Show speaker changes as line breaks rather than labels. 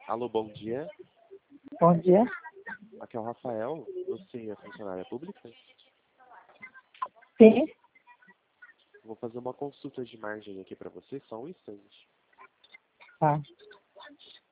Alô, bom dia.
Bom dia.
Aqui é o Rafael. Você é funcionária pública?
Sim.
Vou fazer uma consulta de margem aqui para você, só um instante.
Tá.